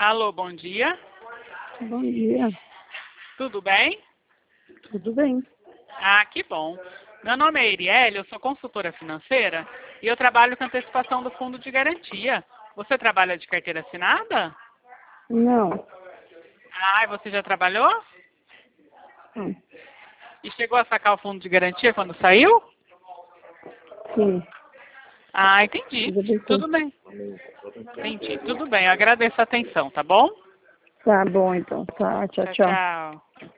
Alô, bom dia. Bom dia, Tudo bem? tudo bem? Ah, que bom. Meu nome é Erielle, eu sou consultora financeira e eu trabalho com antecipação do fundo de garantia. Você trabalha de carteira assinada? Não, Ah, e você já trabalhou? Hum, E chegou a sacar o fundo de garantia quando saiu? sim, Ah, entendi. tudo bem, sim. Tudo bem. Entendi. Tudo bem. Eu agradeço a atenção, tá bom? Tá bom então, tá, tchau, Tchau, tchau. tchau.